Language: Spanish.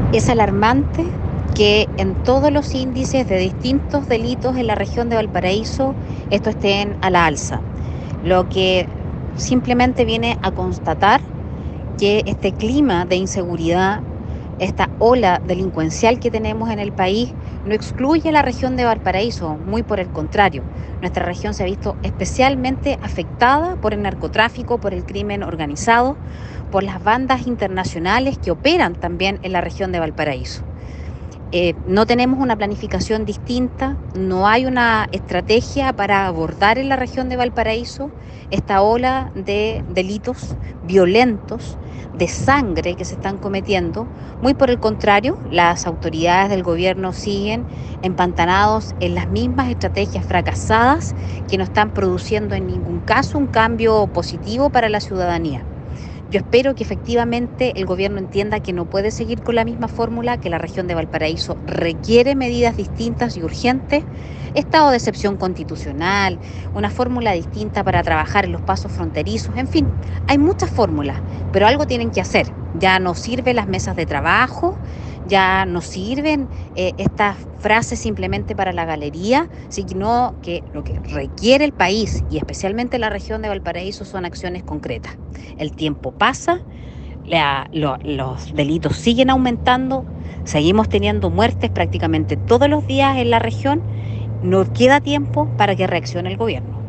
Es alarmante que en todos los índices de distintos delitos en la región de Valparaíso estos estén a la alza, lo que simplemente viene a constatar que este clima de inseguridad, esta ola delincuencial que tenemos en el país, no excluye a la región de Valparaíso, muy por el contrario. Nuestra región se ha visto especialmente afectada por el narcotráfico, por el crimen organizado, por las bandas internacionales que operan también en la región de Valparaíso. No tenemos una planificación distinta, no hay una estrategia para abordar en la región de Valparaíso esta ola de delitos violentos, de sangre que se están cometiendo. Muy por el contrario, las autoridades del gobierno siguen empantanados en las mismas estrategias fracasadas que no están produciendo en ningún caso un cambio positivo para la ciudadanía. Yo espero que efectivamente el gobierno entienda que no puede seguir con la misma fórmula, que la región de Valparaíso requiere medidas distintas y urgentes, estado de excepción constitucional, una fórmula distinta para trabajar en los pasos fronterizos, en fin, hay muchas fórmulas, pero algo tienen que hacer. Ya no sirven las mesas de trabajo, ya no sirven estas frases simplemente para la galería, sino que lo que requiere el país y especialmente la región de Valparaíso son acciones concretas. El tiempo pasa, los delitos siguen aumentando, seguimos teniendo muertes prácticamente todos los días en la región, no queda tiempo para que reaccione el gobierno.